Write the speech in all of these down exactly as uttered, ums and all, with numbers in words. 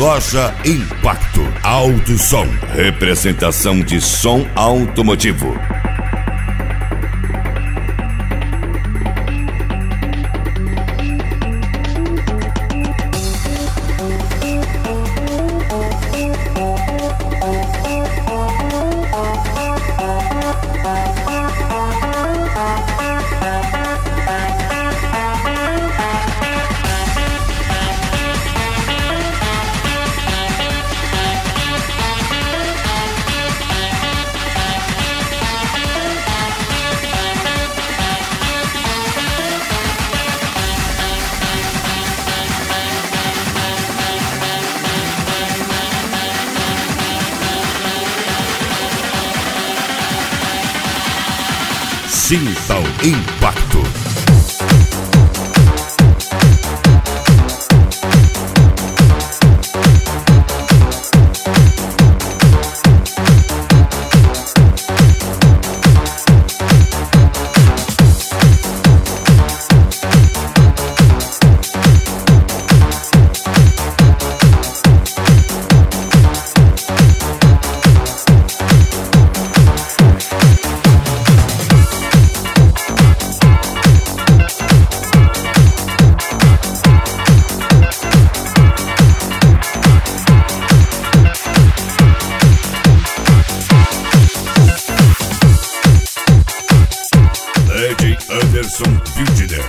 Loja Impacto Auto Som, representação de som automotivo. Sinta o impacto. Anderson Wildner.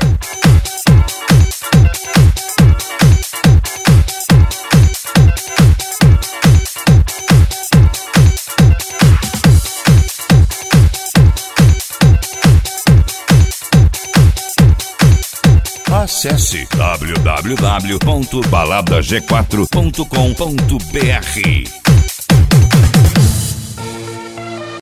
Acesse w w w ponto balada g quatro ponto com ponto b r.